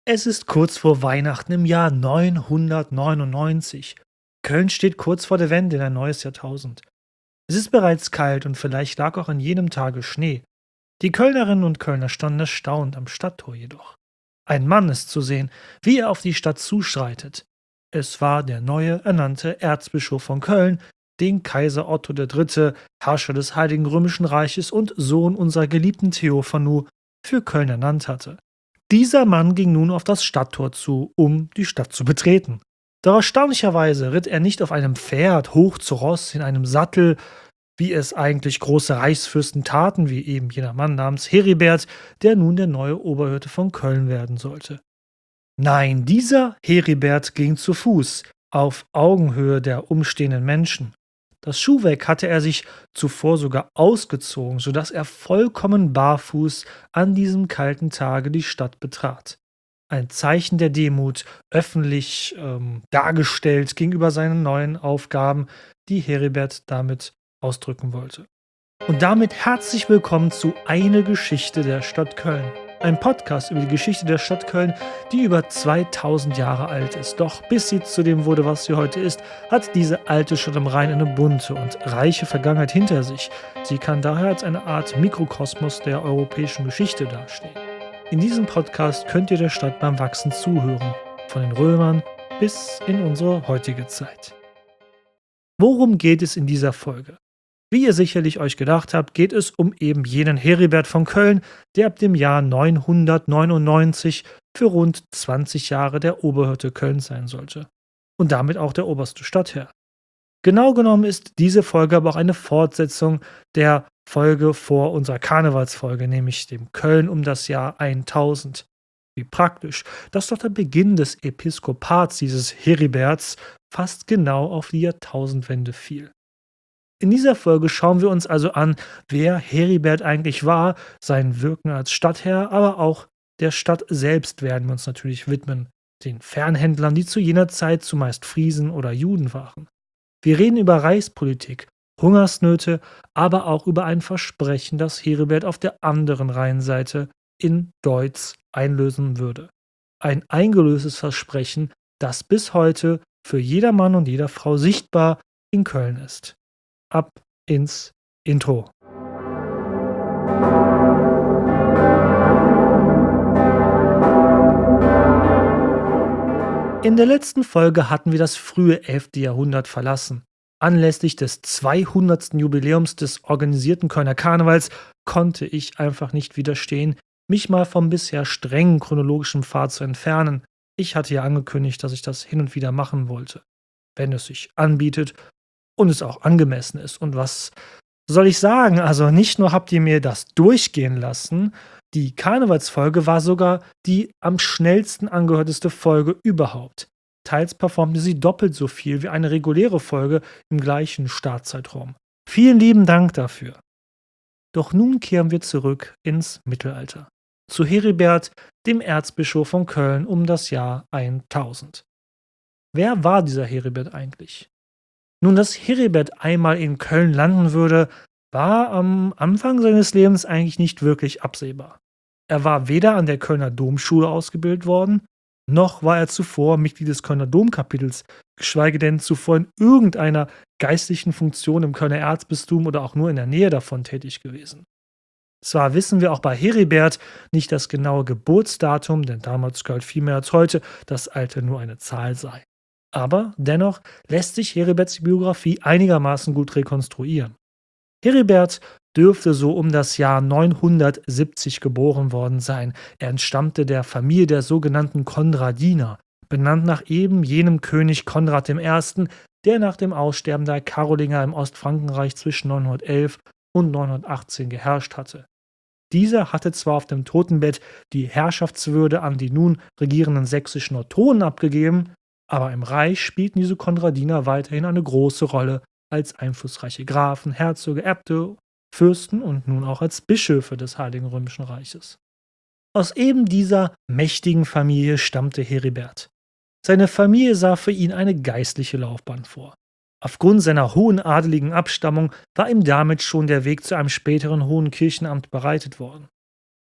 Es ist kurz vor Weihnachten im Jahr 999. Köln steht kurz vor der Wende in ein neues Jahrtausend. Es ist bereits kalt und vielleicht lag auch an jenem Tage Schnee. Die Kölnerinnen und Kölner standen erstaunt am Stadttor jedoch. Ein Mann ist zu sehen, wie er auf die Stadt zuschreitet. Es war der neue ernannte Erzbischof von Köln, den Kaiser Otto III., Herrscher des Heiligen Römischen Reiches und Sohn unserer geliebten Theophanu, für Köln ernannt hatte. Dieser Mann ging nun auf das Stadttor zu, um die Stadt zu betreten. Doch erstaunlicherweise ritt er nicht auf einem Pferd hoch zu Ross in einem Sattel, wie es eigentlich große Reichsfürsten taten, wie eben jener Mann namens Heribert, der nun der neue Oberhirte von Köln werden sollte. Nein, dieser Heribert ging zu Fuß, auf Augenhöhe der umstehenden Menschen. Das Schuhwerk hatte er sich zuvor sogar ausgezogen, so dass er vollkommen barfuß an diesem kalten Tage die Stadt betrat. Ein Zeichen der Demut, öffentlich dargestellt gegenüber seinen neuen Aufgaben, die Heribert damit ausdrücken wollte. Und damit herzlich willkommen zu Eine Geschichte der Stadt Köln. Ein Podcast über die Geschichte der Stadt Köln, die über 2000 Jahre alt ist. Doch bis sie zu dem wurde, was sie heute ist, hat diese alte Stadt am Rhein eine bunte und reiche Vergangenheit hinter sich. Sie kann daher als eine Art Mikrokosmos der europäischen Geschichte dastehen. In diesem Podcast könnt ihr der Stadt beim Wachsen zuhören, von den Römern bis in unsere heutige Zeit. Worum geht es in dieser Folge? Wie ihr sicherlich euch gedacht habt, geht es um eben jenen Heribert von Köln, der ab dem Jahr 999 für rund 20 Jahre der Oberhirte Kölns sein sollte und damit auch der oberste Stadtherr. Genau genommen ist diese Folge aber auch eine Fortsetzung der Folge vor unserer Karnevalsfolge, nämlich dem Köln um das Jahr 1000. Wie praktisch, dass doch der Beginn des Episkopats dieses Heriberts fast genau auf die Jahrtausendwende fiel. In dieser Folge schauen wir uns also an, wer Heribert eigentlich war, sein Wirken als Stadtherr, aber auch der Stadt selbst werden wir uns natürlich widmen, den Fernhändlern, die zu jener Zeit zumeist Friesen oder Juden waren. Wir reden über Reichspolitik, Hungersnöte, aber auch über ein Versprechen, das Heribert auf der anderen Rheinseite in Deutz einlösen würde. Ein eingelöstes Versprechen, das bis heute für jeder Mann und jeder Frau sichtbar in Köln ist. Ab ins Intro. In der letzten Folge hatten wir das frühe 11. Jahrhundert verlassen. Anlässlich des 200. Jubiläums des organisierten Kölner Karnevals konnte ich einfach nicht widerstehen, mich mal vom bisher strengen chronologischen Pfad zu entfernen. Ich hatte ja angekündigt, dass ich das hin und wieder machen wollte, wenn es sich anbietet und es auch angemessen ist. Und was soll ich sagen? Also nicht nur habt ihr mir das durchgehen lassen, die Karnevalsfolge war sogar die am schnellsten angehörteste Folge überhaupt. Teils performte sie doppelt so viel wie eine reguläre Folge im gleichen Startzeitraum. Vielen lieben Dank dafür. Doch nun kehren wir zurück ins Mittelalter. Zu Heribert, dem Erzbischof von Köln um das Jahr 1000. Wer war dieser Heribert eigentlich? Nun, dass Heribert einmal in Köln landen würde, war am Anfang seines Lebens eigentlich nicht wirklich absehbar. Er war weder an der Kölner Domschule ausgebildet worden, noch war er zuvor Mitglied des Kölner Domkapitels, geschweige denn zuvor in irgendeiner geistlichen Funktion im Kölner Erzbistum oder auch nur in der Nähe davon tätig gewesen. Zwar wissen wir auch bei Heribert nicht das genaue Geburtsdatum, denn damals galt viel mehr als heute, dass Alter nur eine Zahl sei. Aber dennoch lässt sich Heriberts Biografie einigermaßen gut rekonstruieren. Heribert dürfte so um das Jahr 970 geboren worden sein. Er entstammte der Familie der sogenannten Konradiner, benannt nach eben jenem König Konrad I., der nach dem Aussterben der Karolinger im Ostfrankenreich zwischen 911 und 918 geherrscht hatte. Dieser hatte zwar auf dem Totenbett die Herrschaftswürde an die nun regierenden sächsischen Ottonen abgegeben, aber im Reich spielten diese Konradiner weiterhin eine große Rolle als einflussreiche Grafen, Herzöge, Äbte, Fürsten und nun auch als Bischöfe des Heiligen Römischen Reiches. Aus eben dieser mächtigen Familie stammte Heribert. Seine Familie sah für ihn eine geistliche Laufbahn vor. Aufgrund seiner hohen adeligen Abstammung war ihm damit schon der Weg zu einem späteren hohen Kirchenamt bereitet worden.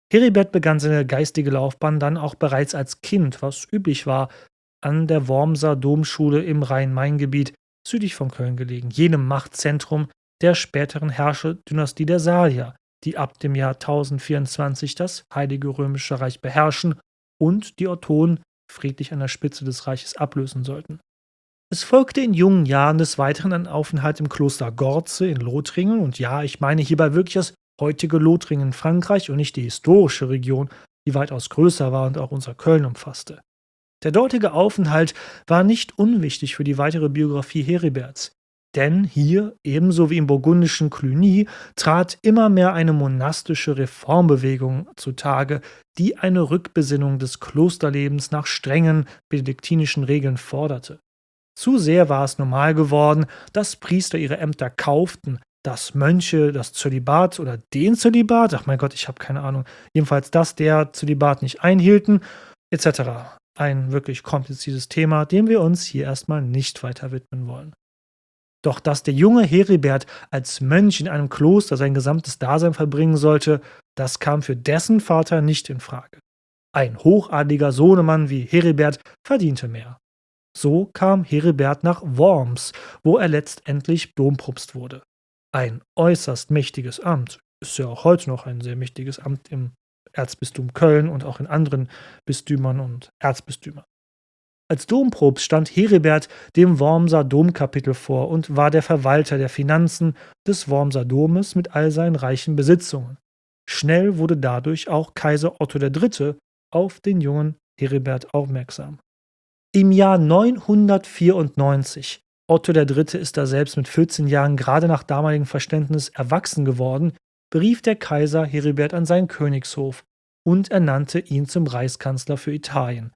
Heribert begann seine geistige Laufbahn dann auch bereits als Kind, was üblich war, an der Wormser Domschule im Rhein-Main-Gebiet, südlich von Köln gelegen, jenem Machtzentrum der späteren Herrscherdynastie der Salier, die ab dem Jahr 1024 das Heilige Römische Reich beherrschen und die Ottonen friedlich an der Spitze des Reiches ablösen sollten. Es folgte in jungen Jahren des Weiteren ein Aufenthalt im Kloster Gorze in Lothringen, und ja, ich meine hierbei wirklich das heutige Lothringen in Frankreich und nicht die historische Region, die weitaus größer war und auch unser Köln umfasste. Der dortige Aufenthalt war nicht unwichtig für die weitere Biografie Heriberts. Denn hier, ebenso wie im burgundischen Cluny, trat immer mehr eine monastische Reformbewegung zutage, die eine Rückbesinnung des Klosterlebens nach strengen benediktinischen Regeln forderte. Zu sehr war es normal geworden, dass Priester ihre Ämter kauften, dass Mönche das Zölibat oder den Zölibat, ach mein Gott, ich habe keine Ahnung, jedenfalls das der Zölibat nicht einhielten, etc. Ein wirklich kompliziertes Thema, dem wir uns hier erstmal nicht weiter widmen wollen. Doch dass der junge Heribert als Mönch in einem Kloster sein gesamtes Dasein verbringen sollte, das kam für dessen Vater nicht in Frage. Ein hochadliger Sohnemann wie Heribert verdiente mehr. So kam Heribert nach Worms, wo er letztendlich Dompropst wurde. Ein äußerst mächtiges Amt, ist ja auch heute noch ein sehr mächtiges Amt im Erzbistum Köln und auch in anderen Bistümern und Erzbistümern. Als Dompropst stand Heribert dem Wormser Domkapitel vor und war der Verwalter der Finanzen des Wormser Domes mit all seinen reichen Besitzungen. Schnell wurde dadurch auch Kaiser Otto III. Auf den jungen Heribert aufmerksam. Im Jahr 994, Otto III. Ist da selbst mit 14 Jahren gerade nach damaligem Verständnis erwachsen geworden, berief der Kaiser Heribert an seinen Königshof und ernannte ihn zum Reichskanzler für Italien.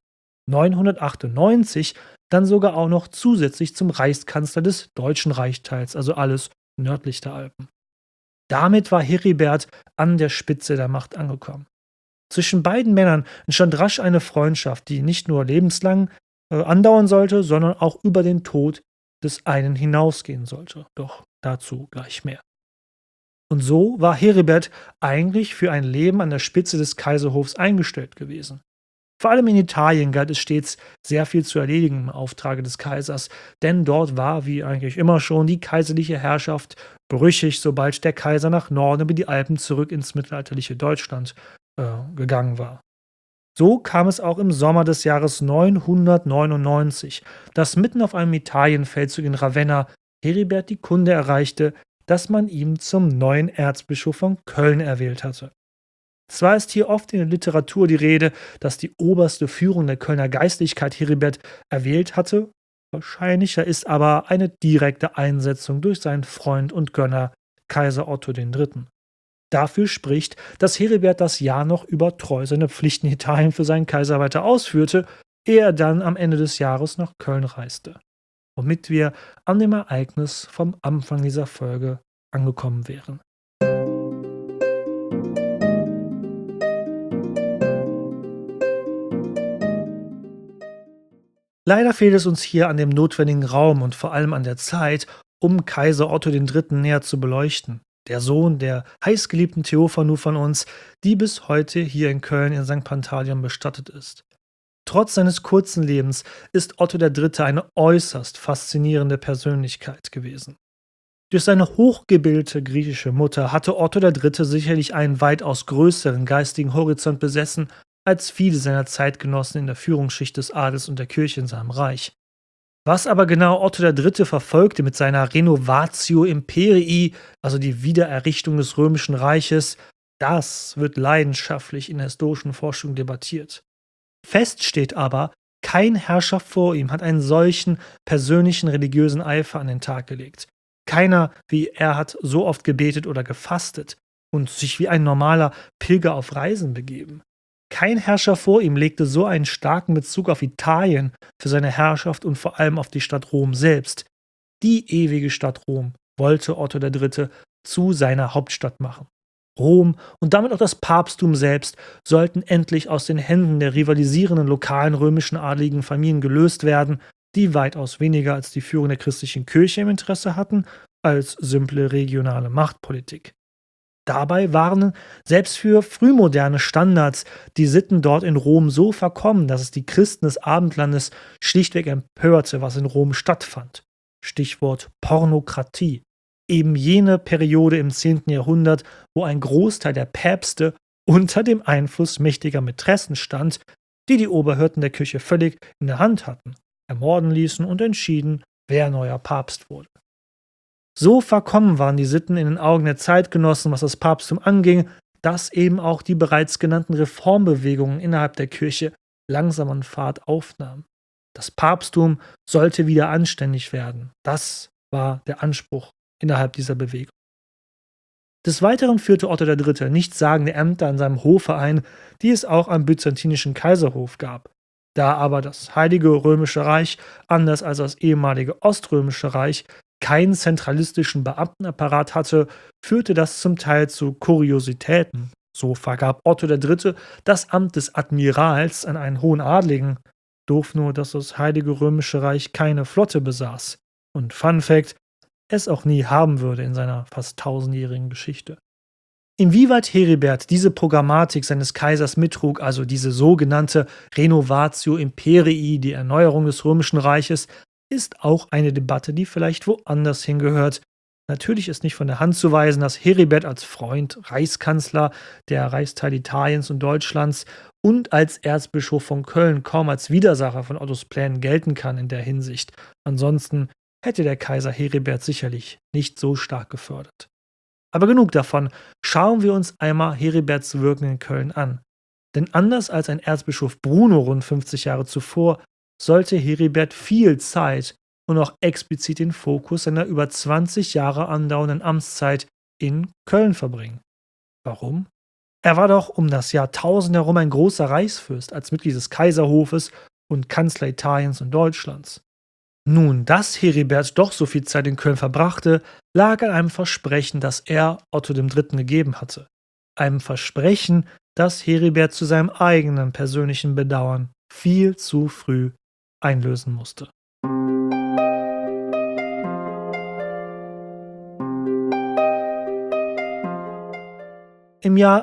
998 dann sogar auch noch zusätzlich zum Reichskanzler des Deutschen Reichsteils, also alles nördlich der Alpen. Damit war Heribert an der Spitze der Macht angekommen. Zwischen beiden Männern entstand rasch eine Freundschaft, die nicht nur lebenslang andauern sollte, sondern auch über den Tod des einen hinausgehen sollte. Doch dazu gleich mehr. Und so war Heribert eigentlich für ein Leben an der Spitze des Kaiserhofs eingestellt gewesen. Vor allem in Italien galt es stets sehr viel zu erledigen im Auftrage des Kaisers, denn dort war, wie eigentlich immer schon, die kaiserliche Herrschaft brüchig, sobald der Kaiser nach Norden über die Alpen zurück ins mittelalterliche Deutschland gegangen war. So kam es auch im Sommer des Jahres 999, dass mitten auf einem Italienfeldzug in Ravenna Heribert die Kunde erreichte, dass man ihn zum neuen Erzbischof von Köln erwählt hatte. Zwar ist hier oft in der Literatur die Rede, dass die oberste Führung der Kölner Geistlichkeit Heribert erwählt hatte, wahrscheinlicher ist aber eine direkte Einsetzung durch seinen Freund und Gönner Kaiser Otto III. Dafür spricht, dass Heribert das Jahr noch über treu seine Pflichten in Italien für seinen Kaiser weiter ausführte, ehe er dann am Ende des Jahres nach Köln reiste. Womit wir an dem Ereignis vom Anfang dieser Folge angekommen wären. Leider fehlt es uns hier an dem notwendigen Raum und vor allem an der Zeit, um Kaiser Otto III. Näher zu beleuchten. Der Sohn der heißgeliebten Theophanu von uns, die bis heute hier in Köln in St. Pantaleon bestattet ist. Trotz seines kurzen Lebens ist Otto III. Eine äußerst faszinierende Persönlichkeit gewesen. Durch seine hochgebildete griechische Mutter hatte Otto III. Sicherlich einen weitaus größeren geistigen Horizont besessen als viele seiner Zeitgenossen in der Führungsschicht des Adels und der Kirche in seinem Reich. Was aber genau Otto III. Verfolgte mit seiner Renovatio Imperii, also die Wiedererrichtung des Römischen Reiches, das wird leidenschaftlich in der historischen Forschung debattiert. Fest steht aber, kein Herrscher vor ihm hat einen solchen persönlichen religiösen Eifer an den Tag gelegt. Keiner wie er hat so oft gebetet oder gefastet und sich wie ein normaler Pilger auf Reisen begeben. Kein Herrscher vor ihm legte so einen starken Bezug auf Italien für seine Herrschaft und vor allem auf die Stadt Rom selbst. Die ewige Stadt Rom wollte Otto III. Zu seiner Hauptstadt machen. Rom und damit auch das Papsttum selbst sollten endlich aus den Händen der rivalisierenden lokalen römischen adligen Familien gelöst werden, die weitaus weniger als die Führung der christlichen Kirche im Interesse hatten, als simple regionale Machtpolitik. Dabei waren selbst für frühmoderne Standards die Sitten dort in Rom so verkommen, dass es die Christen des Abendlandes schlichtweg empörte, was in Rom stattfand. Stichwort Pornokratie. Eben jene Periode im 10. Jahrhundert, wo ein Großteil der Päpste unter dem Einfluss mächtiger Mätressen stand, die die Oberhirten der Kirche völlig in der Hand hatten, ermorden ließen und entschieden, wer neuer Papst wurde. So verkommen waren die Sitten in den Augen der Zeitgenossen, was das Papsttum anging, dass eben auch die bereits genannten Reformbewegungen innerhalb der Kirche langsam an Fahrt aufnahmen. Das Papsttum sollte wieder anständig werden. Das war der Anspruch innerhalb dieser Bewegung. Des Weiteren führte Otto III. Nichtssagende Ämter an seinem Hofe ein, die es auch am byzantinischen Kaiserhof gab. Da aber das Heilige Römische Reich, anders als das ehemalige Oströmische Reich, keinen zentralistischen Beamtenapparat hatte, führte das zum Teil zu Kuriositäten. So vergab Otto III. Das Amt des Admirals an einen hohen Adligen, doof nur, dass das Heilige Römische Reich keine Flotte besaß. Und Fun Fact: es auch nie haben würde in seiner fast tausendjährigen Geschichte. Inwieweit Heribert diese Programmatik seines Kaisers mittrug, also diese sogenannte Renovatio Imperii, die Erneuerung des Römischen Reiches, ist auch eine Debatte, die vielleicht woanders hingehört. Natürlich ist nicht von der Hand zu weisen, dass Heribert als Freund, Reichskanzler der Reichsteile Italiens und Deutschlands und als Erzbischof von Köln kaum als Widersacher von Ottos Plänen gelten kann in der Hinsicht. Ansonsten hätte der Kaiser Heribert sicherlich nicht so stark gefördert. Aber genug davon, schauen wir uns einmal Heriberts Wirken in Köln an. Denn anders als ein Erzbischof Bruno rund 50 Jahre zuvor, sollte Heribert viel Zeit und auch explizit den Fokus seiner über 20 Jahre andauernden Amtszeit in Köln verbringen. Warum? Er war doch um das Jahrtausend herum ein großer Reichsfürst als Mitglied des Kaiserhofes und Kanzler Italiens und Deutschlands. Nun, dass Heribert doch so viel Zeit in Köln verbrachte, lag an einem Versprechen, das er Otto III. Gegeben hatte. Einem Versprechen, das Heribert zu seinem eigenen persönlichen Bedauern viel zu früh einlösen musste. Im Jahr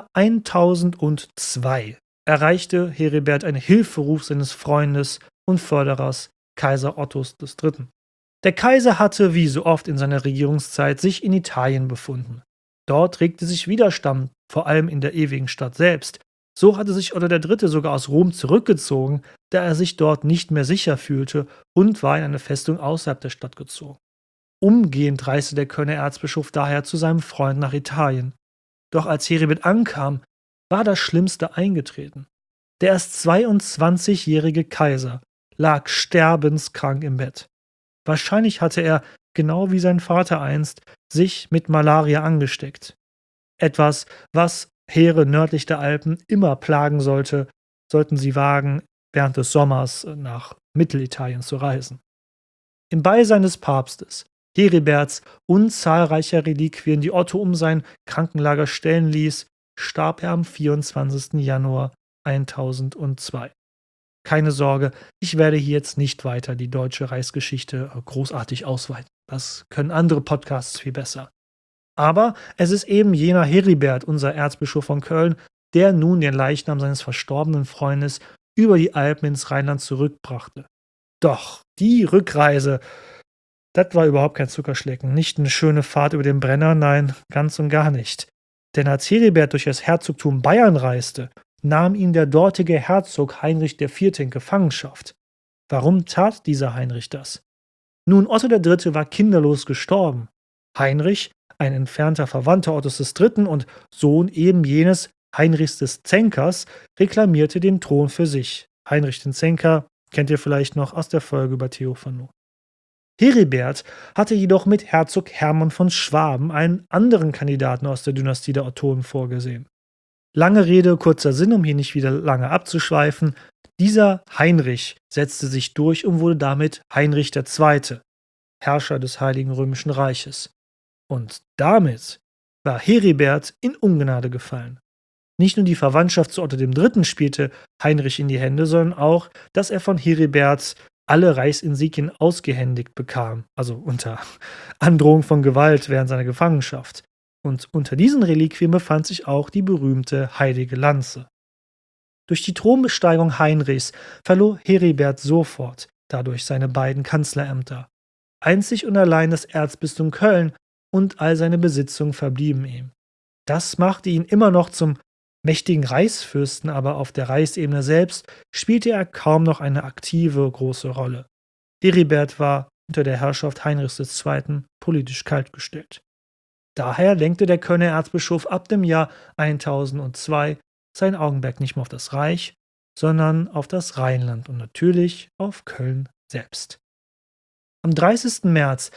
1002 erreichte Heribert einen Hilferuf seines Freundes und Förderers Kaiser Ottos III. Der Kaiser hatte, wie so oft in seiner Regierungszeit, sich in Italien befunden. Dort regte sich Widerstand, vor allem in der ewigen Stadt selbst. So hatte sich Otto III. Sogar aus Rom zurückgezogen, da er sich dort nicht mehr sicher fühlte und war in eine Festung außerhalb der Stadt gezogen. Umgehend reiste der Kölner Erzbischof daher zu seinem Freund nach Italien. Doch als Heribert ankam, war das Schlimmste eingetreten. Der erst 22-jährige Kaiser lag sterbenskrank im Bett. Wahrscheinlich hatte er, genau wie sein Vater einst, sich mit Malaria angesteckt. Etwas, was Heere nördlich der Alpen immer plagen sollte, sollten sie wagen, während des Sommers nach Mittelitalien zu reisen. Im Beisein des Papstes, Heriberts und zahlreicher Reliquien, die Otto um sein Krankenlager stellen ließ, starb er am 24. Januar 1002. Keine Sorge, ich werde hier jetzt nicht weiter die deutsche Reichsgeschichte großartig ausweiten. Das können andere Podcasts viel besser. Aber es ist eben jener Heribert, unser Erzbischof von Köln, der nun den Leichnam seines verstorbenen Freundes über die Alpen ins Rheinland zurückbrachte. Doch die Rückreise, das war überhaupt kein Zuckerschlecken. Nicht eine schöne Fahrt über den Brenner, nein, ganz und gar nicht. Denn als Heribert durch das Herzogtum Bayern reiste, nahm ihn der dortige Herzog Heinrich IV. In Gefangenschaft. Warum tat dieser Heinrich das? Nun, Otto III. War kinderlos gestorben. Heinrich, ein entfernter Verwandter Ottos III. Und Sohn eben jenes Heinrichs des Zänkers, reklamierte den Thron für sich. Heinrich den Zänker kennt ihr vielleicht noch aus der Folge über Theophano. Heribert hatte jedoch mit Herzog Hermann von Schwaben einen anderen Kandidaten aus der Dynastie der Ottonen vorgesehen. Lange Rede, kurzer Sinn, um hier nicht wieder lange abzuschweifen. Dieser Heinrich setzte sich durch und wurde damit Heinrich II., Herrscher des Heiligen Römischen Reiches. Und damit war Heribert in Ungnade gefallen. Nicht nur die Verwandtschaft zu Otto III. Spielte Heinrich in die Hände, sondern auch, dass er von Heribert alle Reichsinsignien ausgehändigt bekam, also unter Androhung von Gewalt während seiner Gefangenschaft. Und unter diesen Reliquien befand sich auch die berühmte heilige Lanze. Durch die Thronbesteigung Heinrichs verlor Heribert sofort dadurch seine beiden Kanzlerämter. Einzig und allein das Erzbistum Köln und all seine Besitzungen verblieben ihm. Das machte ihn immer noch zum mächtigen Reichsfürsten, aber auf der Reichsebene selbst spielte er kaum noch eine aktive große Rolle. Heribert war unter der Herrschaft Heinrichs II. Politisch kaltgestellt. Daher lenkte der Kölner Erzbischof ab dem Jahr 1002 sein Augenmerk nicht mehr auf das Reich, sondern auf das Rheinland und natürlich auf Köln selbst. Am 30. März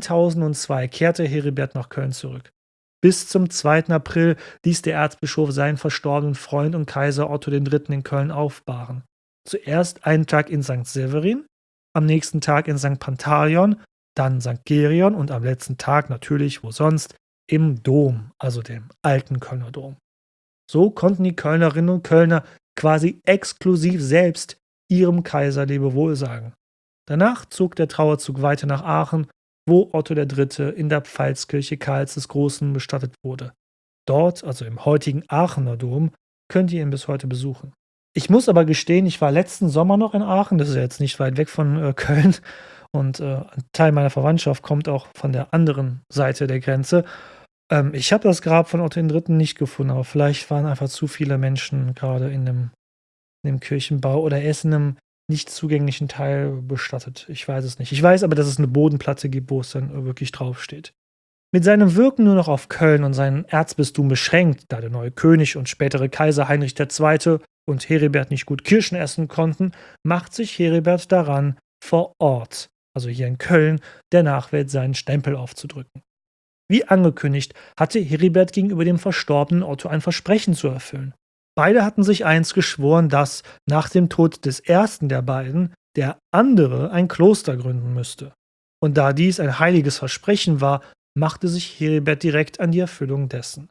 1002 kehrte Heribert nach Köln zurück. Bis zum 2. April ließ der Erzbischof seinen verstorbenen Freund und Kaiser Otto III. In Köln aufbahren. Zuerst einen Tag in St. Severin, am nächsten Tag in St. Pantaleon, dann St. Gerion und am letzten Tag natürlich, wo sonst, im Dom, also dem alten Kölner Dom. So konnten die Kölnerinnen und Kölner quasi exklusiv selbst ihrem Kaiser Lebewohl sagen. Danach zog der Trauerzug weiter nach Aachen, wo Otto III. In der Pfalzkirche Karls des Großen bestattet wurde. Dort, also im heutigen Aachener Dom, könnt ihr ihn bis heute besuchen. Ich muss aber gestehen, ich war letzten Sommer noch in Aachen, das ist ja jetzt nicht weit weg von Köln, und ein Teil meiner Verwandtschaft kommt auch von der anderen Seite der Grenze. Ich habe das Grab von Otto III. Nicht gefunden, aber vielleicht waren einfach zu viele Menschen gerade in dem Kirchenbau oder er ist in einem nicht zugänglichen Teil bestattet. Ich weiß es nicht. Ich weiß aber, dass es eine Bodenplatte gibt, wo es dann wirklich draufsteht. Mit seinem Wirken nur noch auf Köln und sein Erzbistum beschränkt, da der neue König und spätere Kaiser Heinrich II. Und Heribert nicht gut Kirschen essen konnten, macht sich Heribert daran, vor Ort, also hier in Köln, der Nachwelt seinen Stempel aufzudrücken. Wie angekündigt, hatte Heribert gegenüber dem verstorbenen Otto ein Versprechen zu erfüllen. Beide hatten sich einst geschworen, dass nach dem Tod des ersten der beiden der andere ein Kloster gründen müsste. Und da dies ein heiliges Versprechen war, machte sich Heribert direkt an die Erfüllung dessen.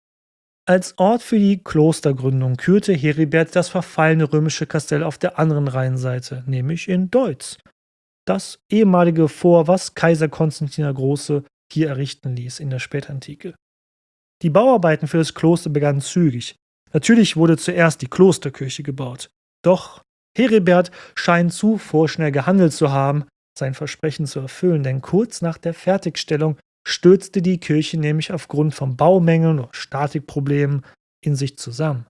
Als Ort für die Klostergründung kürte Heribert das verfallene römische Kastell auf der anderen Rheinseite, nämlich in Deutz, das ehemalige Fort, was Kaiser Konstantin der Große hier errichten ließ in der Spätantike. Die Bauarbeiten für das Kloster begannen zügig. Natürlich wurde zuerst die Klosterkirche gebaut. Doch Heribert scheint zu vorschnell gehandelt zu haben, sein Versprechen zu erfüllen, denn kurz nach der Fertigstellung stürzte die Kirche nämlich aufgrund von Baumängeln oder Statikproblemen in sich zusammen.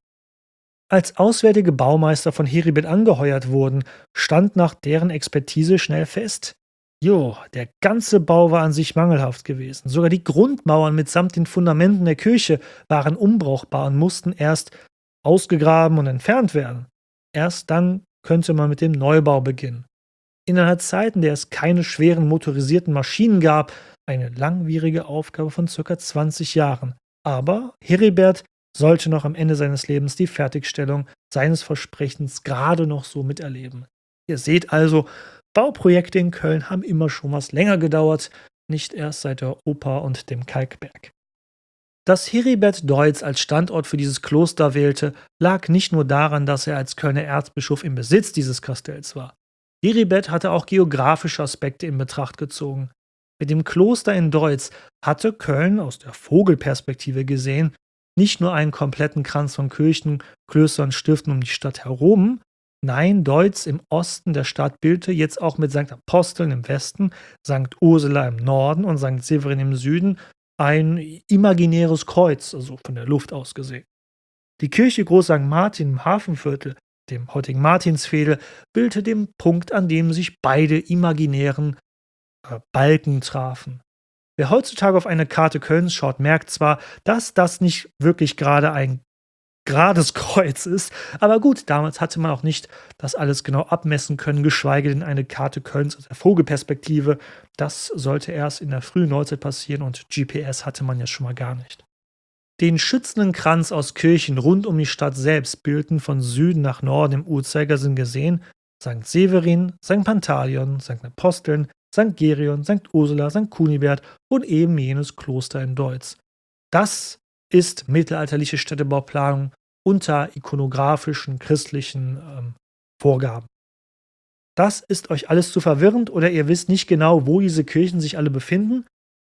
Als auswärtige Baumeister von Heribert angeheuert wurden, stand nach deren Expertise schnell fest: der ganze Bau war an sich mangelhaft gewesen. Sogar die Grundmauern mitsamt den Fundamenten der Kirche waren unbrauchbar und mussten erst ausgegraben und entfernt werden. Erst dann könnte man mit dem Neubau beginnen. In einer Zeit, in der es keine schweren motorisierten Maschinen gab, eine langwierige Aufgabe von ca. 20 Jahren. Aber Heribert sollte noch am Ende seines Lebens die Fertigstellung seines Versprechens gerade noch so miterleben. Ihr seht also, Bauprojekte in Köln haben immer schon was länger gedauert, nicht erst seit der Oper und dem Kalkberg. Dass Heribert Deutz als Standort für dieses Kloster wählte, lag nicht nur daran, dass er als Kölner Erzbischof im Besitz dieses Kastells war. Heribert hatte auch geografische Aspekte in Betracht gezogen. Mit dem Kloster in Deutz hatte Köln aus der Vogelperspektive gesehen nicht nur einen kompletten Kranz von Kirchen, Klöstern und Stiften um die Stadt herum. Nein, Deutz im Osten der Stadt bildete jetzt auch mit St. Aposteln im Westen, St. Ursula im Norden und St. Severin im Süden ein imaginäres Kreuz, also von der Luft aus gesehen. Die Kirche Groß St. Martin im Hafenviertel, dem heutigen Martinsfädel, bildete den Punkt, an dem sich beide imaginären Balken trafen. Wer heutzutage auf eine Karte Kölns schaut, merkt zwar, dass das nicht wirklich gerade ein gerades Kreuz ist, aber gut, damals hatte man auch nicht das alles genau abmessen können, geschweige denn eine Karte Kölns aus der Vogelperspektive. Das sollte erst in der frühen Neuzeit passieren und GPS hatte man ja schon mal gar nicht. Den schützenden Kranz aus Kirchen rund um die Stadt selbst bildeten von Süden nach Norden im Uhrzeigersinn gesehen St. Severin, St. Pantaleon, St. Aposteln, St. Gerion, St. Ursula, St. Kunibert und eben jenes Kloster in Deutz. Das ist mittelalterliche Städtebauplanung unter ikonografischen, christlichen Vorgaben. Das ist euch alles zu verwirrend oder ihr wisst nicht genau, wo diese Kirchen sich alle befinden?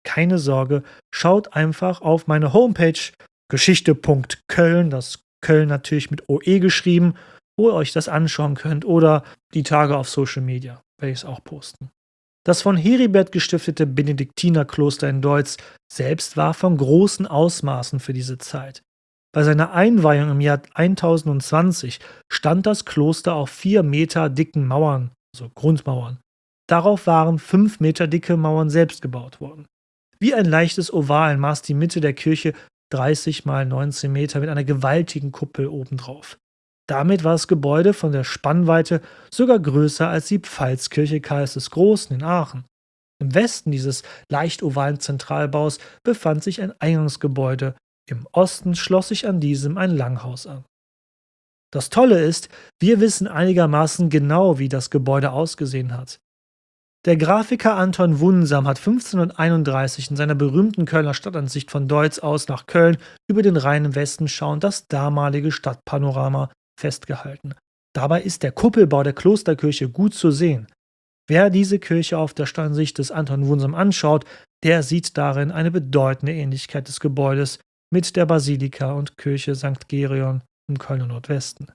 Keine Sorge, schaut einfach auf meine Homepage geschichte.köln, das Köln natürlich mit OE geschrieben, wo ihr euch das anschauen könnt oder die Tage auf Social Media, werde ich es auch posten. Das von Heribert gestiftete Benediktinerkloster in Deutz selbst war von großen Ausmaßen für diese Zeit. Bei seiner Einweihung im Jahr 1020 stand das Kloster auf 4 Meter dicken Mauern, also Grundmauern. Darauf waren 5 Meter dicke Mauern selbst gebaut worden. Wie ein leichtes Oval maß die Mitte der Kirche 30 mal 19 Meter mit einer gewaltigen Kuppel obendrauf. Damit war das Gebäude von der Spannweite sogar größer als die Pfalzkirche Karls des Großen in Aachen. Im Westen dieses leicht ovalen Zentralbaus befand sich ein Eingangsgebäude, im Osten schloss sich an diesem ein Langhaus an. Das Tolle ist, wir wissen einigermaßen genau, wie das Gebäude ausgesehen hat. Der Grafiker Anton Wunsam hat 1531 in seiner berühmten Kölner Stadtansicht von Deutz aus nach Köln über den Rhein im Westen schauend das damalige Stadtpanorama festgehalten. Dabei ist der Kuppelbau der Klosterkirche gut zu sehen. Wer diese Kirche auf der Stadtansicht des Anton Wunsam anschaut, der sieht darin eine bedeutende Ähnlichkeit des Gebäudes mit der Basilika und Kirche St. Gereon im Kölner Nordwesten.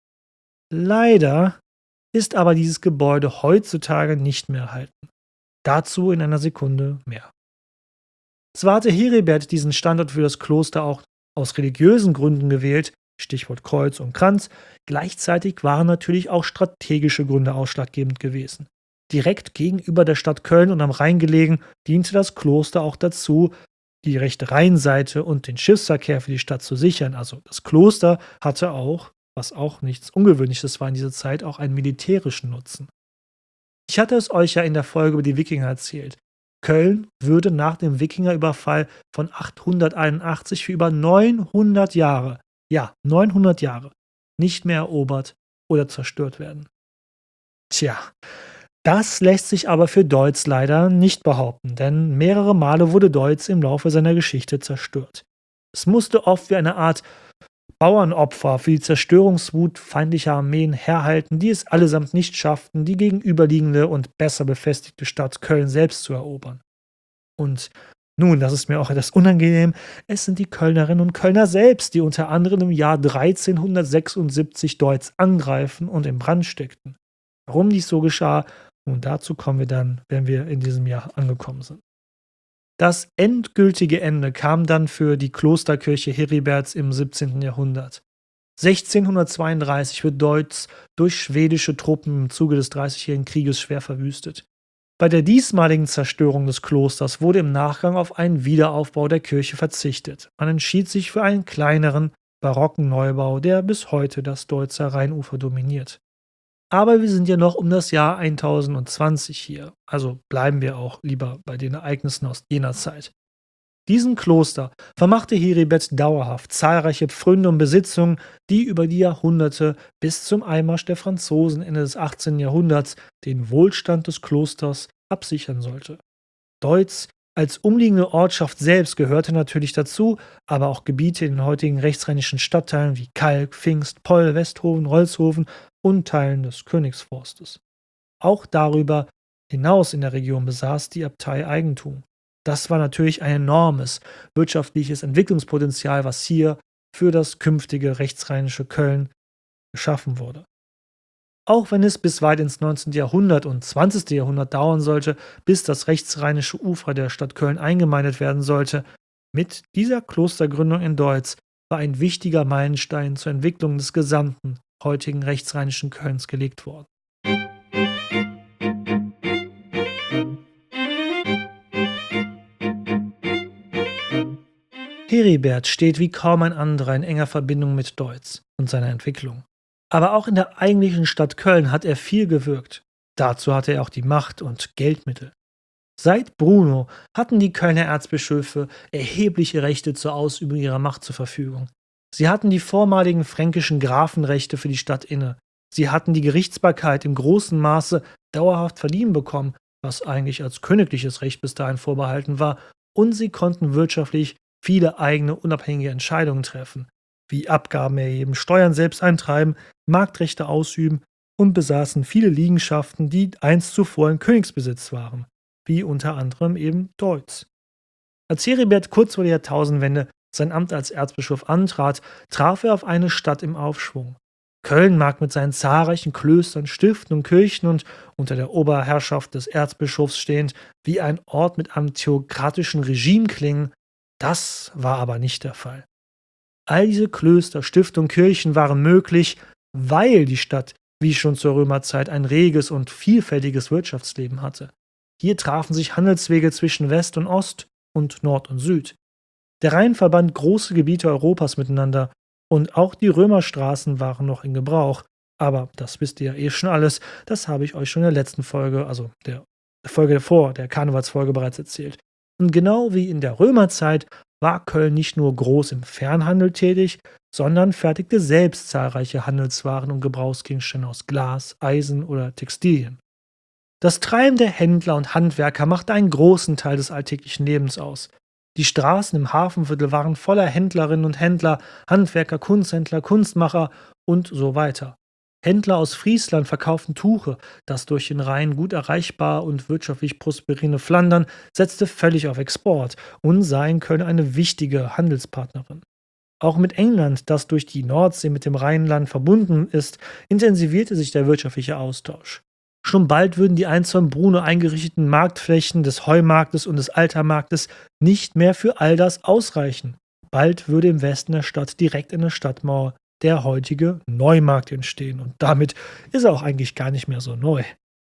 Leider ist aber dieses Gebäude heutzutage nicht mehr erhalten. Dazu in einer Sekunde mehr. Zwar hatte Heribert diesen Standort für das Kloster auch aus religiösen Gründen gewählt, Stichwort Kreuz und Kranz, gleichzeitig waren natürlich auch strategische Gründe ausschlaggebend gewesen. Direkt gegenüber der Stadt Köln und am Rhein gelegen, diente das Kloster auch dazu, die rechte Rheinseite und den Schiffsverkehr für die Stadt zu sichern. Also das Kloster hatte auch, was auch nichts Ungewöhnliches war in dieser Zeit, auch einen militärischen Nutzen. Ich hatte es euch ja in der Folge über die Wikinger erzählt. Köln würde nach dem Wikingerüberfall von 881 für über 900 Jahre, ja 900 Jahre, nicht mehr erobert oder zerstört werden. Tja, das lässt sich aber für Deutz leider nicht behaupten, denn mehrere Male wurde Deutz im Laufe seiner Geschichte zerstört. Es musste oft wie eine Art Bauernopfer für die Zerstörungswut feindlicher Armeen herhalten, die es allesamt nicht schafften, die gegenüberliegende und besser befestigte Stadt Köln selbst zu erobern. Und nun, das ist mir auch etwas unangenehm, es sind die Kölnerinnen und Kölner selbst, die unter anderem im Jahr 1376 Deutz angreifen und in Brand steckten. Warum dies so geschah, nun dazu kommen wir dann, wenn wir in diesem Jahr angekommen sind. Das endgültige Ende kam dann für die Klosterkirche Heriberts im 17. Jahrhundert. 1632 wird Deutz durch schwedische Truppen im Zuge des Dreißigjährigen Krieges schwer verwüstet. Bei der diesmaligen Zerstörung des Klosters wurde im Nachgang auf einen Wiederaufbau der Kirche verzichtet. Man entschied sich für einen kleineren, barocken Neubau, der bis heute das Deutzer Rheinufer dominiert. Aber wir sind ja noch um das Jahr 1020 hier, also bleiben wir auch lieber bei den Ereignissen aus jener Zeit. Diesem Kloster vermachte Heribert dauerhaft zahlreiche Pfründe und Besitzungen, die über die Jahrhunderte bis zum Einmarsch der Franzosen Ende des 18. Jahrhunderts den Wohlstand des Klosters absichern sollte. Deutz als umliegende Ortschaft selbst gehörte natürlich dazu, aber auch Gebiete in den heutigen rechtsrheinischen Stadtteilen wie Kalk, Pfingst, Poll, Westhofen, Rolzhofen und Teilen des Königsforstes. Auch darüber hinaus in der Region besaß die Abtei Eigentum. Das war natürlich ein enormes wirtschaftliches Entwicklungspotenzial, was hier für das künftige rechtsrheinische Köln geschaffen wurde. Auch wenn es bis weit ins 19. Jahrhundert und 20. Jahrhundert dauern sollte, bis das rechtsrheinische Ufer der Stadt Köln eingemeindet werden sollte, mit dieser Klostergründung in Deutz war ein wichtiger Meilenstein zur Entwicklung des gesamten heutigen rechtsrheinischen Kölns gelegt worden. Heribert steht wie kaum ein anderer in enger Verbindung mit Deutz und seiner Entwicklung. Aber auch in der eigentlichen Stadt Köln hat er viel gewirkt. Dazu hatte er auch die Macht und Geldmittel. Seit Bruno hatten die Kölner Erzbischöfe erhebliche Rechte zur Ausübung ihrer Macht zur Verfügung. Sie hatten die vormaligen fränkischen Grafenrechte für die Stadt inne. Sie hatten die Gerichtsbarkeit im großen Maße dauerhaft verliehen bekommen, was eigentlich als königliches Recht bis dahin vorbehalten war, und sie konnten wirtschaftlich viele eigene unabhängige Entscheidungen treffen, wie Abgaben erheben, Steuern selbst eintreiben, Marktrechte ausüben und besaßen viele Liegenschaften, die einst zuvor in Königsbesitz waren, wie unter anderem eben Deutz. Als Heribert kurz vor der Jahrtausendwende sein Amt als Erzbischof antrat, traf er auf eine Stadt im Aufschwung. Köln mag mit seinen zahlreichen Klöstern, Stiften und Kirchen und unter der Oberherrschaft des Erzbischofs stehend wie ein Ort mit einem theokratischen Regime klingen, das war aber nicht der Fall. All diese Klöster, Stifte und Kirchen waren möglich, weil die Stadt, wie schon zur Römerzeit, ein reges und vielfältiges Wirtschaftsleben hatte. Hier trafen sich Handelswege zwischen West und Ost und Nord und Süd. Der Rhein verband große Gebiete Europas miteinander und auch die Römerstraßen waren noch in Gebrauch. Aber das wisst ihr ja eh schon alles, das habe ich euch schon in der letzten Folge, also der Folge davor, der Karnevalsfolge bereits erzählt. Und genau wie in der Römerzeit war Köln nicht nur groß im Fernhandel tätig, sondern fertigte selbst zahlreiche Handelswaren und Gebrauchsgegenstände aus Glas, Eisen oder Textilien. Das Treiben der Händler und Handwerker machte einen großen Teil des alltäglichen Lebens aus. Die Straßen im Hafenviertel waren voller Händlerinnen und Händler, Handwerker, Kunsthändler, Kunstmacher und so weiter. Händler aus Friesland verkauften Tuche, das durch den Rhein gut erreichbar und wirtschaftlich prosperierende Flandern setzte völlig auf Export und sah in Köln eine wichtige Handelspartnerin. Auch mit England, das durch die Nordsee mit dem Rheinland verbunden ist, intensivierte sich der wirtschaftliche Austausch. Schon bald würden die einst von Bruno eingerichteten Marktflächen des Heumarktes und des Altermarktes nicht mehr für all das ausreichen. Bald würde im Westen der Stadt direkt in der Stadtmauer der heutige Neumarkt entstehen und damit ist er auch eigentlich gar nicht mehr so neu.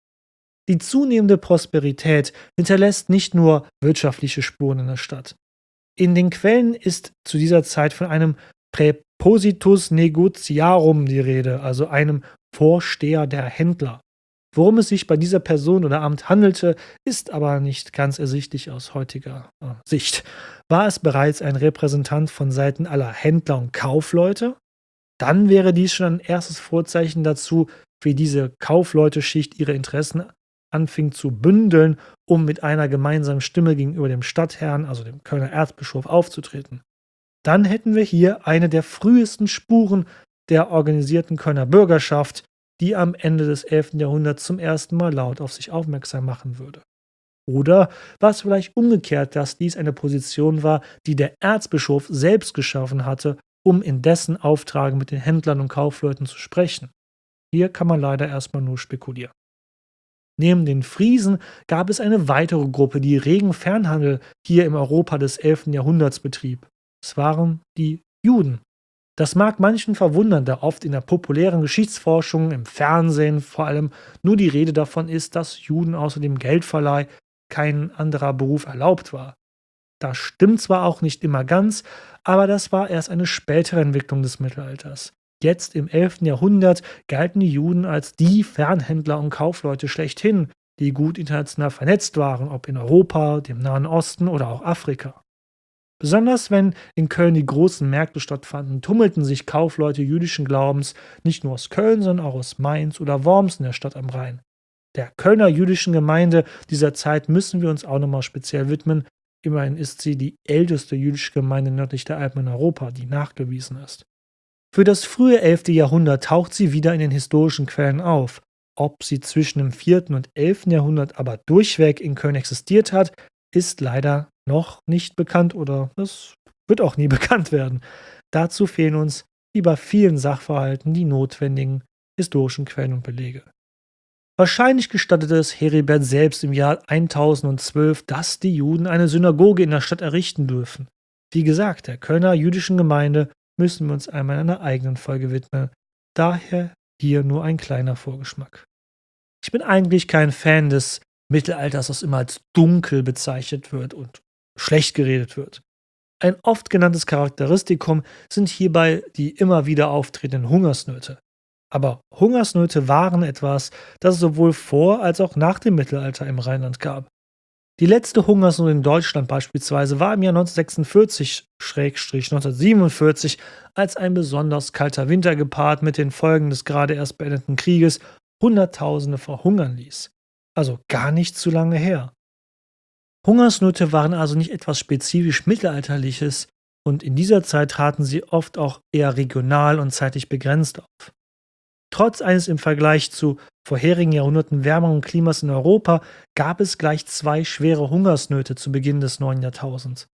Die zunehmende Prosperität hinterlässt nicht nur wirtschaftliche Spuren in der Stadt. In den Quellen ist zu dieser Zeit von einem Präpositus negotiarum die Rede, also einem Vorsteher der Händler. Worum es sich bei dieser Person oder Amt handelte, ist aber nicht ganz ersichtlich aus heutiger Sicht. War es bereits ein Repräsentant von Seiten aller Händler und Kaufleute? Dann wäre dies schon ein erstes Vorzeichen dazu, wie diese Kaufleute-Schicht ihre Interessen anfing zu bündeln, um mit einer gemeinsamen Stimme gegenüber dem Stadtherrn, also dem Kölner Erzbischof, aufzutreten. Dann hätten wir hier eine der frühesten Spuren der organisierten Kölner Bürgerschaft, die am Ende des 11. Jahrhunderts zum ersten Mal laut auf sich aufmerksam machen würde. Oder war es vielleicht umgekehrt, dass dies eine Position war, die der Erzbischof selbst geschaffen hatte, um in dessen Auftrag mit den Händlern und Kaufleuten zu sprechen? Hier kann man leider erstmal nur spekulieren. Neben den Friesen gab es eine weitere Gruppe, die regen Fernhandel hier im Europa des 11. Jahrhunderts betrieb. Es waren die Juden. Das mag manchen verwundern, da oft in der populären Geschichtsforschung, im Fernsehen vor allem, nur die Rede davon ist, dass Juden außer dem Geldverleih kein anderer Beruf erlaubt war. Das stimmt zwar auch nicht immer ganz, aber das war erst eine spätere Entwicklung des Mittelalters. Jetzt im 11. Jahrhundert galten die Juden als die Fernhändler und Kaufleute schlechthin, die gut international vernetzt waren, ob in Europa, dem Nahen Osten oder auch Afrika. Besonders wenn in Köln die großen Märkte stattfanden, tummelten sich Kaufleute jüdischen Glaubens nicht nur aus Köln, sondern auch aus Mainz oder Worms in der Stadt am Rhein. Der Kölner jüdischen Gemeinde dieser Zeit müssen wir uns auch nochmal speziell widmen. Immerhin ist sie die älteste jüdische Gemeinde nördlich der Alpen in Europa, die nachgewiesen ist. Für das frühe 11. Jahrhundert taucht sie wieder in den historischen Quellen auf. Ob sie zwischen dem 4. und 11. Jahrhundert aber durchweg in Köln existiert hat, ist leider noch nicht bekannt oder es wird auch nie bekannt werden. Dazu fehlen uns, wie bei vielen Sachverhalten, die notwendigen historischen Quellen und Belege. Wahrscheinlich gestattete es Heribert selbst im Jahr 1012, dass die Juden eine Synagoge in der Stadt errichten dürfen. Wie gesagt, der Kölner jüdischen Gemeinde müssen wir uns einmal in einer eigenen Folge widmen. Daher hier nur ein kleiner Vorgeschmack. Ich bin eigentlich kein Fan des Mittelalters, das immer als dunkel bezeichnet wird und schlecht geredet wird. Ein oft genanntes Charakteristikum sind hierbei die immer wieder auftretenden Hungersnöte. Aber Hungersnöte waren etwas, das es sowohl vor als auch nach dem Mittelalter im Rheinland gab. Die letzte Hungersnot in Deutschland beispielsweise war im Jahr 1946/1947, als ein besonders kalter Winter gepaart mit den Folgen des gerade erst beendeten Krieges Hunderttausende verhungern ließ. Also gar nicht zu lange her. Hungersnöte waren also nicht etwas spezifisch Mittelalterliches und in dieser Zeit traten sie oft auch eher regional und zeitlich begrenzt auf. Trotz eines im Vergleich zu vorherigen Jahrhunderten wärmeren Klimas in Europa gab es gleich zwei schwere Hungersnöte zu Beginn des neuen Jahrtausends.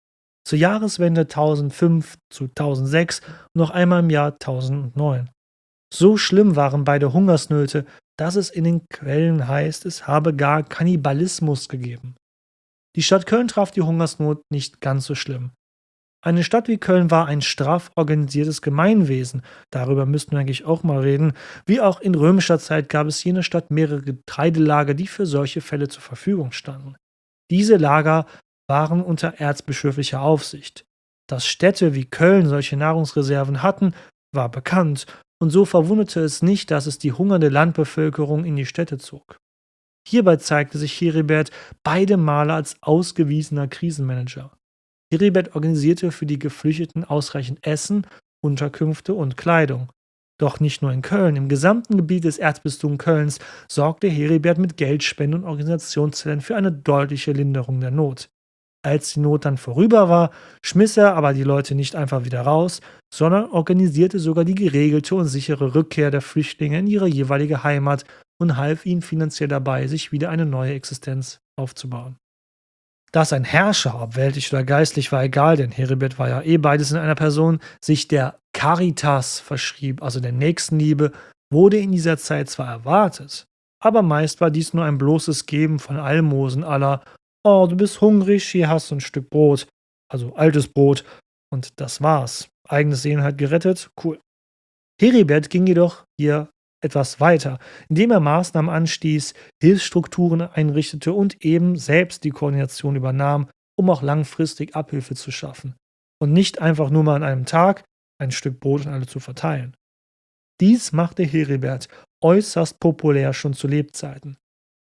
zur Jahreswende 1005 zu 1006 und noch einmal im Jahr 1009. So schlimm waren beide Hungersnöte, dass es in den Quellen heißt, es habe gar Kannibalismus gegeben. Die Stadt Köln traf die Hungersnot nicht ganz so schlimm. Eine Stadt wie Köln war ein straff organisiertes Gemeinwesen. Darüber müssten wir eigentlich auch mal reden. Wie auch in römischer Zeit gab es jene Stadt mehrere Getreidelager, die für solche Fälle zur Verfügung standen. Diese Lager waren unter erzbischöflicher Aufsicht. Dass Städte wie Köln solche Nahrungsreserven hatten, war bekannt, und so verwunderte es nicht, dass es die hungernde Landbevölkerung in die Städte zog. Hierbei zeigte sich Heribert beide Male als ausgewiesener Krisenmanager. Heribert organisierte für die Geflüchteten ausreichend Essen, Unterkünfte und Kleidung. Doch nicht nur in Köln, im gesamten Gebiet des Erzbistums Kölns sorgte Heribert mit Geldspenden und Organisationszellen für eine deutliche Linderung der Not. Als die Not dann vorüber war, schmiss er aber die Leute nicht einfach wieder raus, sondern organisierte sogar die geregelte und sichere Rückkehr der Flüchtlinge in ihre jeweilige Heimat und half ihnen finanziell dabei, sich wieder eine neue Existenz aufzubauen. Dass ein Herrscher, ob weltlich oder geistlich, war egal, denn Heribert war ja eh beides in einer Person, sich der Caritas verschrieb, also der Nächstenliebe, wurde in dieser Zeit zwar erwartet, aber meist war dies nur ein bloßes Geben von Almosen aller: „Oh, du bist hungrig, hier hast du ein Stück Brot“, also altes Brot, und das war's. Eigenes Seelenheil gerettet, cool. Heribert ging jedoch hier etwas weiter, indem er Maßnahmen anstieß, Hilfsstrukturen einrichtete und eben selbst die Koordination übernahm, um auch langfristig Abhilfe zu schaffen. Und nicht einfach nur mal an einem Tag ein Stück Brot an alle zu verteilen. Dies machte Heribert äußerst populär schon zu Lebzeiten.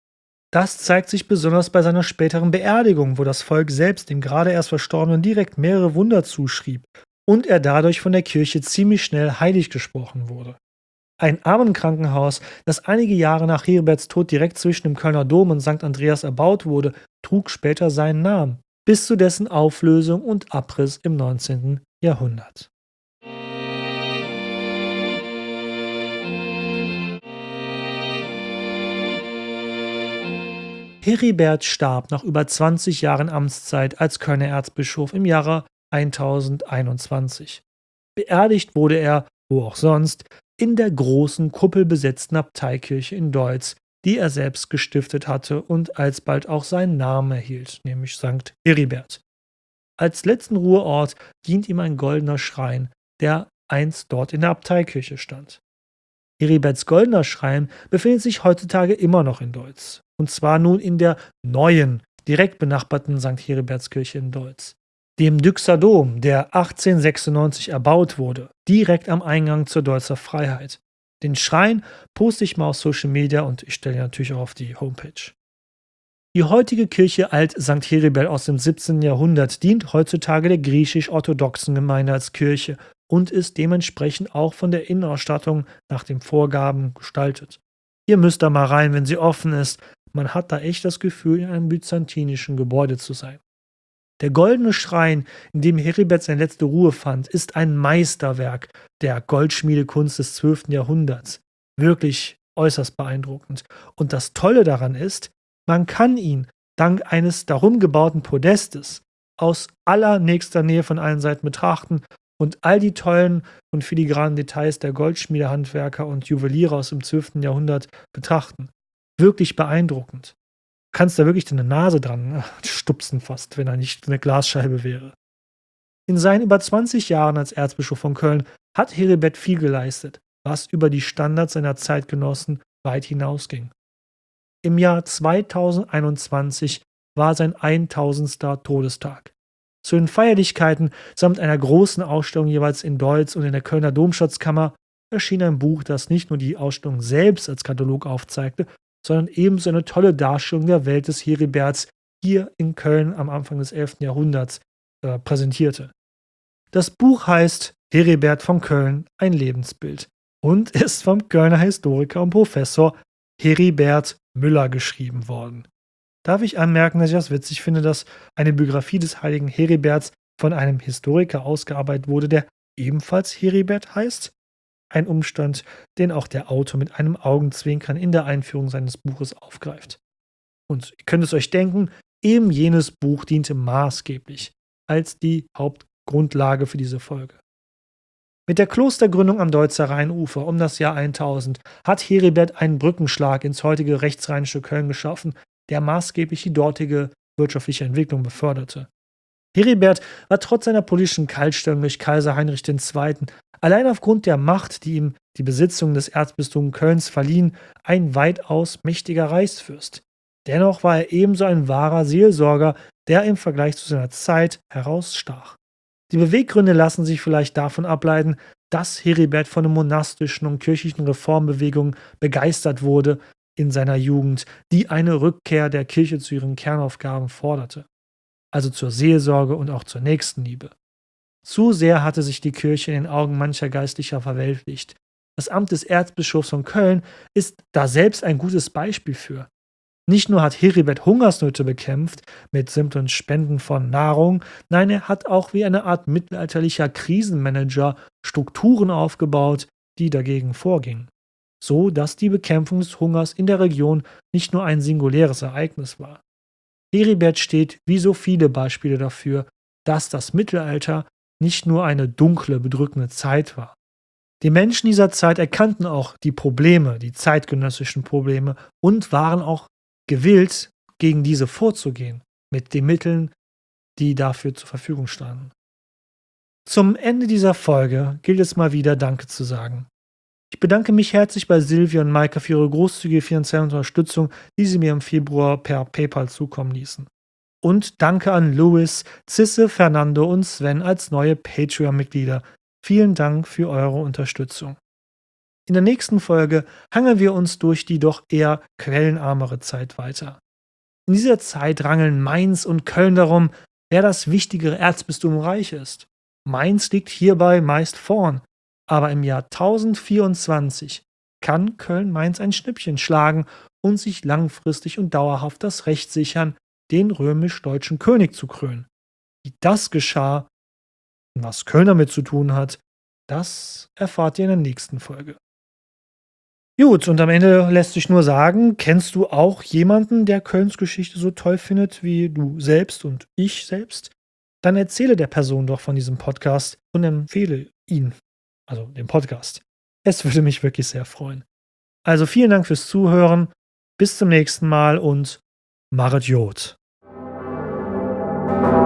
Das zeigt sich besonders bei seiner späteren Beerdigung, wo das Volk selbst dem gerade erst Verstorbenen direkt mehrere Wunder zuschrieb und er dadurch von der Kirche ziemlich schnell heilig gesprochen wurde. Ein Armenkrankenhaus, das einige Jahre nach Heriberts Tod direkt zwischen dem Kölner Dom und St. Andreas erbaut wurde, trug später seinen Namen, bis zu dessen Auflösung und Abriss im 19. Jahrhundert. Heribert starb nach über 20 Jahren Amtszeit als Kölner Erzbischof im Jahre 1021. Beerdigt wurde er, wo auch sonst, in der großen kuppelbesetzten Abteikirche in Deutz, die er selbst gestiftet hatte und alsbald auch seinen Namen erhielt, nämlich St. Heribert. Als letzten Ruheort dient ihm ein goldener Schrein, der einst dort in der Abteikirche stand. Heriberts goldener Schrein befindet sich heutzutage immer noch in Deutz. Und zwar nun in der neuen, direkt benachbarten St. Heribertskirche in Deutz. Dem Düxer Dom, der 1896 erbaut wurde, direkt am Eingang zur Deutzer Freiheit. Den Schrein poste ich mal auf Social Media und ich stelle ihn natürlich auch auf die Homepage. Die heutige Kirche Alt St. Heribert aus dem 17. Jahrhundert dient heutzutage der griechisch-orthodoxen Gemeinde als Kirche und ist dementsprechend auch von der Innenausstattung nach den Vorgaben gestaltet. Ihr müsst da mal rein, wenn sie offen ist. Man hat da echt das Gefühl, in einem byzantinischen Gebäude zu sein. Der goldene Schrein, in dem Heribert seine letzte Ruhe fand, ist ein Meisterwerk der Goldschmiedekunst des 12. Jahrhunderts. Wirklich äußerst beeindruckend. Und das Tolle daran ist, man kann ihn dank eines darum gebauten Podestes aus allernächster Nähe von allen Seiten betrachten und all die tollen und filigranen Details der Goldschmiedehandwerker und Juweliere aus dem 12. Jahrhundert betrachten. Wirklich beeindruckend. Du kannst da wirklich deine Nase dran stupsen fast, wenn er nicht eine Glasscheibe wäre. In seinen über 20 Jahren als Erzbischof von Köln hat Heribert viel geleistet, was über die Standards seiner Zeitgenossen weit hinausging. Im Jahr 2021 war sein 1000. Todestag. Zu den Feierlichkeiten samt einer großen Ausstellung jeweils in Deutz und in der Kölner Domschatzkammer erschien ein Buch, das nicht nur die Ausstellung selbst als Katalog aufzeigte, sondern ebenso eine tolle Darstellung der Welt des Heriberts hier in Köln am Anfang des 11. Jahrhunderts präsentierte. Das Buch heißt Heribert von Köln, ein Lebensbild und ist vom Kölner Historiker und Professor Heribert Müller geschrieben worden. Darf ich anmerken, dass ich das witzig finde, dass eine Biografie des heiligen Heriberts von einem Historiker ausgearbeitet wurde, der ebenfalls Heribert heißt? Ein Umstand, den auch der Autor mit einem Augenzwinkern in der Einführung seines Buches aufgreift. Und ihr könnt es euch denken, eben jenes Buch diente maßgeblich als die Hauptgrundlage für diese Folge. Mit der Klostergründung am Deutzer Rheinufer um das Jahr 1000 hat Heribert einen Brückenschlag ins heutige rechtsrheinische Köln geschaffen, der maßgeblich die dortige wirtschaftliche Entwicklung beförderte. Heribert war trotz seiner politischen Kaltstellung durch Kaiser Heinrich II. Allein aufgrund der Macht, die ihm die Besitzungen des Erzbistums Kölns verliehen, ein weitaus mächtiger Reichsfürst. Dennoch war er ebenso ein wahrer Seelsorger, der im Vergleich zu seiner Zeit herausstach. Die Beweggründe lassen sich vielleicht davon ableiten, dass Heribert von den monastischen und kirchlichen Reformbewegungen begeistert wurde in seiner Jugend, die eine Rückkehr der Kirche zu ihren Kernaufgaben forderte, also zur Seelsorge und auch zur Nächstenliebe. Zu sehr hatte sich die Kirche in den Augen mancher Geistlicher verweltlicht. Das Amt des Erzbischofs von Köln ist da selbst ein gutes Beispiel für. Nicht nur hat Heribert Hungersnöte bekämpft mit simplen Spenden von Nahrung, nein, er hat auch wie eine Art mittelalterlicher Krisenmanager Strukturen aufgebaut, die dagegen vorgingen, so dass die Bekämpfung des Hungers in der Region nicht nur ein singuläres Ereignis war. Heribert steht wie so viele Beispiele dafür, dass das Mittelalter nicht nur eine dunkle, bedrückende Zeit war. Die Menschen dieser Zeit erkannten auch die Probleme, die zeitgenössischen Probleme und waren auch gewillt, gegen diese vorzugehen, mit den Mitteln, die dafür zur Verfügung standen. Zum Ende dieser Folge gilt es mal wieder Danke zu sagen. Ich bedanke mich herzlich bei Silvia und Maika für ihre großzügige finanzielle Unterstützung, die sie mir im Februar per PayPal zukommen ließen. Und danke an Louis, Zisse, Fernando und Sven als neue Patreon-Mitglieder. Vielen Dank für eure Unterstützung. In der nächsten Folge hangeln wir uns durch die doch eher quellenarmere Zeit weiter. In dieser Zeit rangeln Mainz und Köln darum, wer das wichtigere Erzbistum im Reich ist. Mainz liegt hierbei meist vorn, aber im Jahr 1024 kann Köln-Mainz ein Schnippchen schlagen und sich langfristig und dauerhaft das Recht sichern, den römisch-deutschen König zu krönen. Wie das geschah und was Köln damit zu tun hat, das erfahrt ihr in der nächsten Folge. Gut, und am Ende lässt sich nur sagen, kennst du auch jemanden, der Kölns Geschichte so toll findet wie du selbst und ich selbst? Dann erzähle der Person doch von diesem Podcast und empfehle ihn, also den Podcast. Es würde mich wirklich sehr freuen. Also vielen Dank fürs Zuhören, bis zum nächsten Mal und Maret Jod.